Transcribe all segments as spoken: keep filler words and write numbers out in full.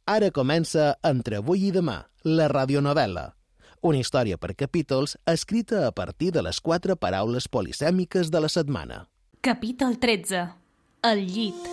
Ara comença Entre avui i demà, la radionovel·la. Una història per capítols escrita a partir de les quatre paraules polisèmiques de la setmana. Capítol tretze. El llit.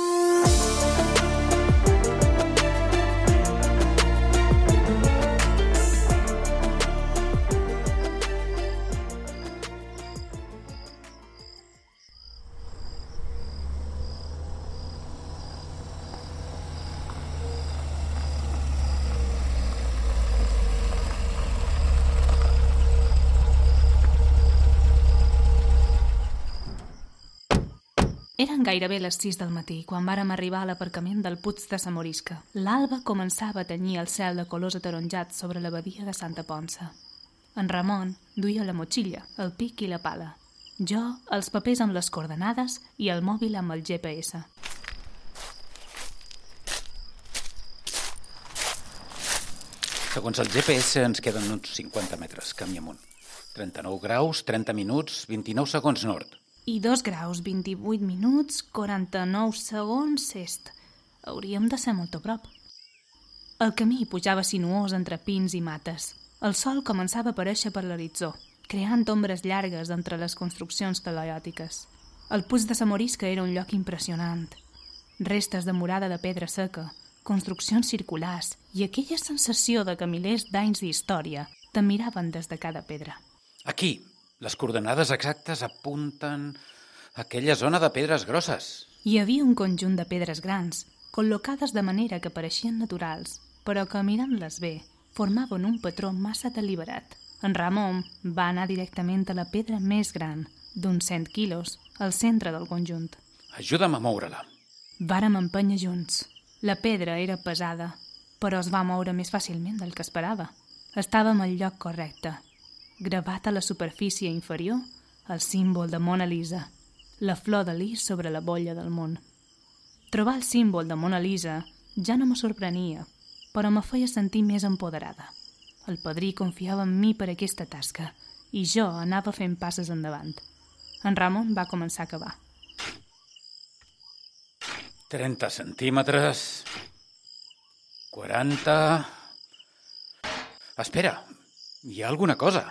Eren gairebé les sis del matí quan vàrem arribar a l'aparcament del Puig de sa Morisca. L'alba començava a tenyir el cel de colors ataronjats sobre la badia de Santa Ponça. En Ramon duia la motxilla, el pic i la pala. Jo, els papers amb les coordenades i el mòbil amb el G P S. Segons el G P S ens queden uns cinquanta metres, camí amunt. trenta-nou graus, trenta minuts, vint-i-nou segons nord. I dos graus, vint-i-vuit minuts, quaranta-nou segons est. Hauríem de ser molt a prop. El camí pujava sinuós entre pins i mates. El sol començava a aparèixer per l'horitzó, creant ombres llargues entre les construccions talaiòtiques. El Puig de sa Morisca era un lloc impressionant. Restes de murada de pedra seca, construccions circulars i aquella sensació de que milers d'anys d'història t'admiraven des de cada pedra. Aquí, les coordenades exactes apunten a aquella zona de pedres grosses. Hi havia un conjunt de pedres grans, col·locades de manera que pareixien naturals, però que mirant-les bé, formaven un patró massa deliberat. En Ramon va anar directament a la pedra més gran, d'uns cent quilos, al centre del conjunt. Ajuda'm a moure-la. Vàrem empènyer junts. La pedra era pesada, però es va moure més fàcilment del que esperava. Estàvem al lloc correcte. Gravat a la superfície inferior, el símbol de Mona Lisa, la flor de lis sobre la bolla del món. Trobar el símbol de Mona Lisa ja no me sorprenia, però me feia sentir més empoderada. El padrí confiava en mi per aquesta tasca i jo anava fent passes endavant. En Ramon va començar a cavar. trenta centímetres... quaranta... Espera, hi ha alguna cosa.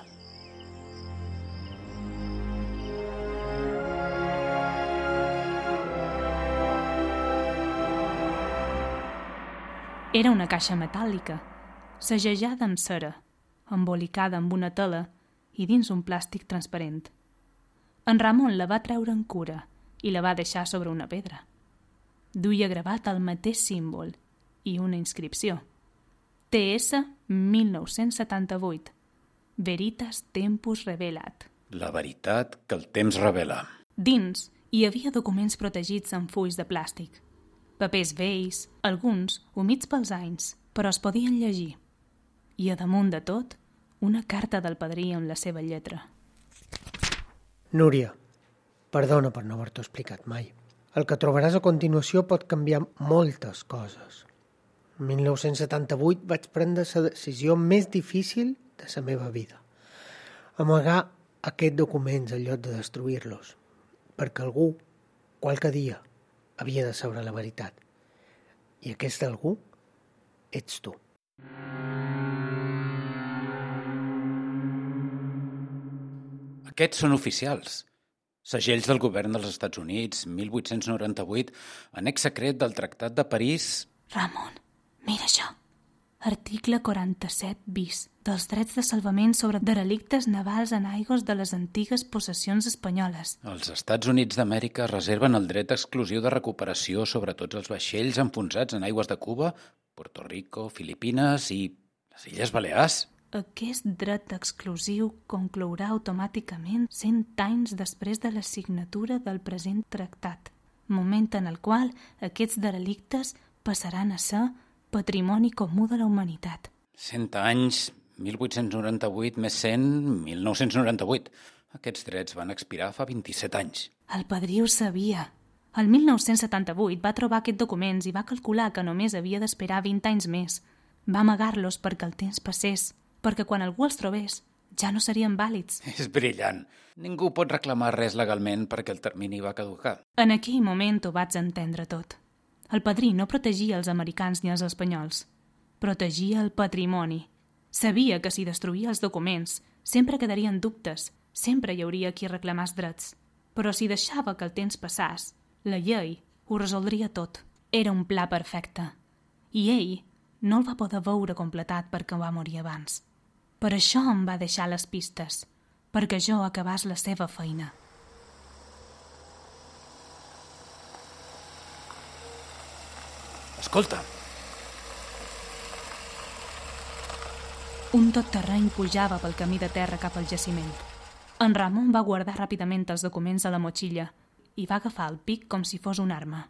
Era una caixa metàl·lica, segellada amb cera, embolicada amb una tela i dins un plàstic transparent. En Ramon la va treure en cura i la va deixar sobre una pedra. Duia gravat el mateix símbol i una inscripció. T S mil nou-cents setanta-vuit. Veritas tempus revelat. La veritat que el temps revela. Dins hi havia documents protegits amb fulls de plàstic. Papers vells, alguns humits pels anys, però es podien llegir. I a damunt de tot, una carta del padrí amb la seva lletra. Núria, perdona per no haver-t'ho explicat mai. El que trobaràs a continuació pot canviar moltes coses. En mil nou-cents setanta-vuit vaig prendre la decisió més difícil de la meva vida. Amagar aquests documents en lloc de destruir-los, perquè algú, qualque dia, havia de saber la veritat. I aquest algú ets tu. Aquests són oficials. Segells del govern dels Estats Units, mil vuit-cents noranta-vuit, annex secret del Tractat de París... Ramon, mira això. Article quaranta-set bis dels drets de salvament sobre derelictes navals en aigües de les antigues possessions espanyoles. Els Estats Units d'Amèrica reserven el dret exclusiu de recuperació sobre tots els vaixells enfonsats en aigües de Cuba, Puerto Rico, Filipines i les Illes Balears. Aquest dret exclusiu conclourà automàticament cent anys després de la signatura del present tractat, moment en el qual aquests derelictes passaran a ser patrimoni comú de la humanitat. Cent anys, mil vuit-cents noranta-vuit més cent, mil nou-cents noranta-vuit. Aquests drets van expirar fa vint-i-set anys. El padrí ho sabia. El mil nou-cents setanta-vuit va trobar aquests documents i va calcular que només havia d'esperar vint anys més. Va amagar-los perquè el temps passés, perquè quan algú els trobés ja no serien vàlids. És brillant. Ningú pot reclamar res legalment perquè el termini va caducar. En aquell moment ho vaig entendre tot. El padrí no protegia els americans ni els espanyols. Protegia el patrimoni. Sabia que si destruïa els documents sempre quedarien dubtes, sempre hi hauria qui reclamàs drets. Però si deixava que el temps passàs, la llei ho resoldria tot. Era un pla perfecte. I ell no el va poder veure completat perquè va morir abans. Per això em va deixar les pistes, perquè jo acabàs la seva feina. Escolta. Un tot terreny pujava pel camí de terra cap al jaciment. En Ramon va guardar ràpidament els documents a la motxilla i va agafar el pic com si fos una arma.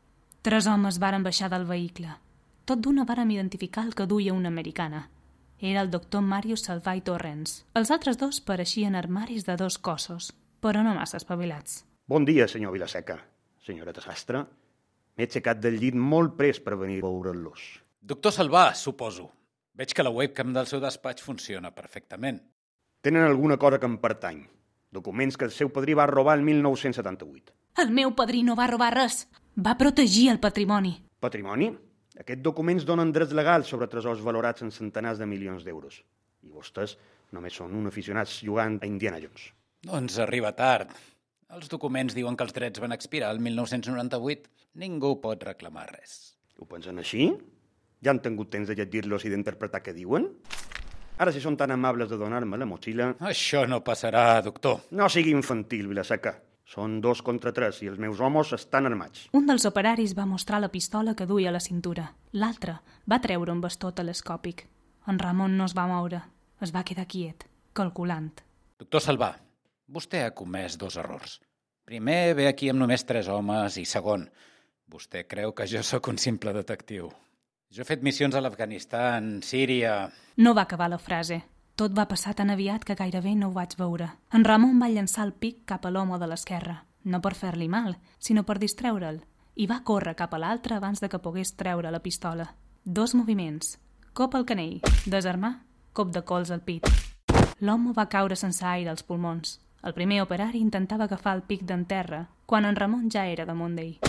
Tres homes varen baixar del vehicle. Tot d'una vàrem identificar el que duia una americana. Era el doctor Mario Salvay Torrens. Els altres dos pareixien armaris de dos cossos, però no massa espavilats. Bon dia, senyor Vilaseca. Senyoreta Sastre. M'he aixecat del llit molt prest per venir a veure'ls. Doctor Salvà, suposo. Veig que la webcam del seu despatx funciona perfectament. Tenen alguna cosa que em pertany. Documents que el seu padrí va robar el mil nou-cents setanta-vuit. El meu padrí no va robar res. Va protegir el patrimoni. Patrimoni? Aquests documents donen drets legals sobre tresors valorats en centenars de milions d'euros. I vostès només són un aficionats jugant a Indiana Jones. Doncs arriba tard. Els documents diuen que els drets van expirar el mil nou-cents noranta-vuit. Ningú pot reclamar res. Ho pensen així? Ja han tingut temps de llegir-los i d'interpretar què diuen? Ara, si són tan amables de donar-me la motxilla... Això no passarà, doctor. No sigui infantil, Vilaseca. Són dos contra tres i els meus homes estan armats. Un dels operaris va mostrar la pistola que duia a la cintura. L'altre va treure un bastó telescòpic. En Ramon no es va moure. Es va quedar quiet, calculant. Doctor Salvà, vostè ha comès dos errors. Primer, ve aquí amb només tres homes i segon, vostè creu que jo sóc un simple detectiu. Jo he fet missions a l'Afganistan, Síria... No va acabar la frase. Tot va passar tan aviat que gairebé no ho vaig veure. En Ramon va llançar el pic cap a l'home de l'esquerra, no per fer-li mal, sinó per distreure'l, i va córrer cap a l'altre abans de que pogués treure la pistola. Dos moviments. Cop al canell, desarmar, cop de cols al pit. L'home va caure sense aire als pulmons. El primer operari intentava agafar el pic d'en terra, quan en Ramon ja era damunt d'ell.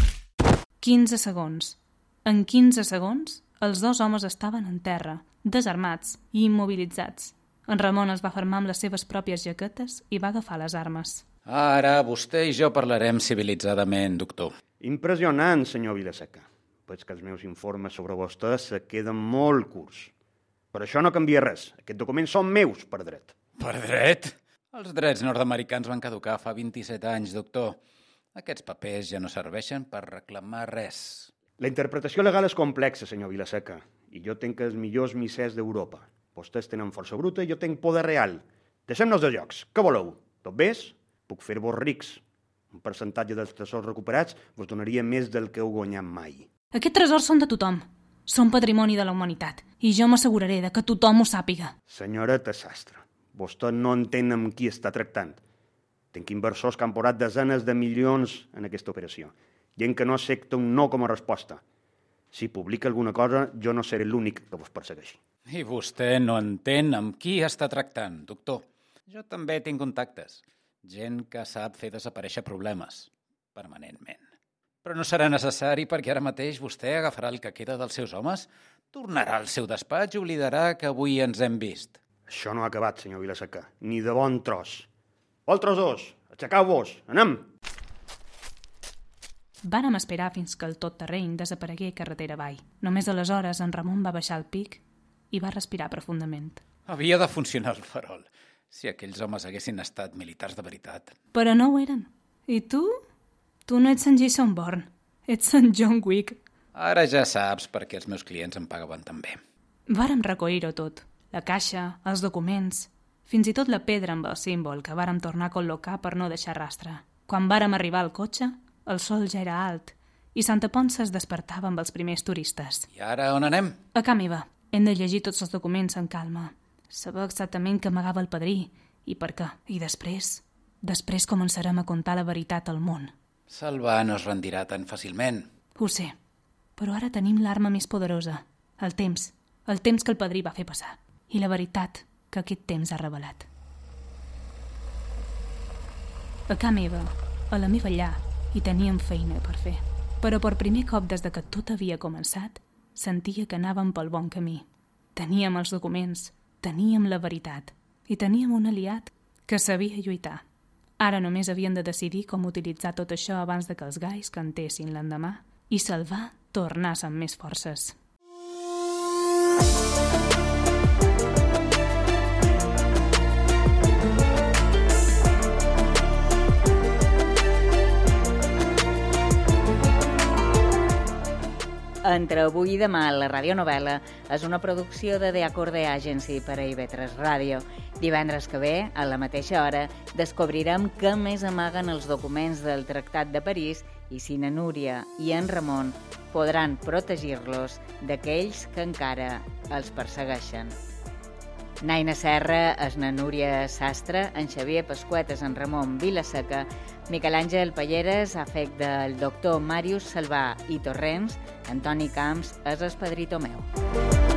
quinze segons. En quinze segons, els dos homes estaven en terra, desarmats i immobilitzats. En Ramon es va fermar amb les seves pròpies jaquetes i va agafar les armes. Ara vostè i jo parlarem civilitzadament, doctor. Impressionant, senyor Vilaseca. Veig que els meus informes sobre vostè se queden molt curts. Per això no canvia res. Aquests documents són meus, per dret. Per dret? Els drets nord-americans van caducar fa vint-i-set anys, doctor. Aquests papers ja no serveixen per reclamar res. La interpretació legal és complexa, senyor Vilaseca, i jo tenc els millors missers d'Europa. Vostès tenen força bruta i jo tenc poder real. Deixem-nos de jocs. Què voleu? Tot bé? Puc fer-vos rics. Un percentatge dels tresors recuperats vos donaria més del que heu guanyat mai. Aquests tresors són de tothom. Són patrimoni de la humanitat. I jo m'asseguraré de que tothom ho sàpiga. Senyoreta Sastre, vostè no entén amb qui està tractant. Tenc inversors que han posat desenes de milions en aquesta operació. Gent que no accepta un no com a resposta. Si publica alguna cosa, jo no seré l'únic que vos persegueixi. I vostè no entén amb qui està tractant, doctor. Jo també tinc contactes. Gent que sap fer desaparèixer problemes, permanentment. Però no serà necessari perquè ara mateix vostè agafarà el que queda dels seus homes, tornarà al seu despatx i oblidarà que avui ens hem vist. Això no ha acabat, senyor Vilaseca, ni de bon tros. Vosaltres dos, aixecau-vos, anem! Vàrem esperar fins que el tot terreny desaparegué carretera avall. Només aleshores en Ramon va baixar el pic i va respirar profundament. Havia de funcionar el farol, si aquells homes haguessin estat militars de veritat. Però no ho eren. I tu? Tu no ets en Jason Bourne, ets en John Wick. Ara ja saps per què els meus clients em pagaven tan bé. Vàrem recollir-ho tot. La caixa, els documents, fins i tot la pedra amb el símbol que vàrem tornar a col·locar per no deixar rastre. Quan vàrem arribar al cotxe, el sol ja era alt i Santa Ponça es despertava amb els primers turistes. I ara on anem? A ca meva. Hem de llegir tots els documents en calma. Saber exactament què amagava el padrí i per què. I després, després començarem a contar la veritat al món. Salvà no es rendirà tan fàcilment. Ho sé, però ara tenim l'arma més poderosa, el temps, el temps que el padrí va fer passar i la veritat que aquest temps ha revelat. A ca meva, a la meva llar, hi teníem feina per fer. Però per primer cop des de que tot havia començat, sentia que anàvem pel bon camí. Teníem els documents, teníem la veritat i teníem un aliat que sabia lluitar. Ara només havien de decidir com utilitzar tot això abans de que els gais cantessin l'endemà i salvar tornar amb més forces. Entre avui i demà, la radionovel·la és una producció de The Acorde Agency per a I V tres Ràdio. Divendres que ve, a la mateixa hora, descobrirem què més amaguen els documents del Tractat de París i si na Núria i en Ramon podran protegir-los d'aquells que encara els persegueixen. Naina Serra és na Núria Sastre, en Xavier Pasquet és en Ramon Vilaseca, Miquel Àngel Palleres ha fet del doctor Màrius Salvà i Torrents, Antoni Camps és el Pedrito meu.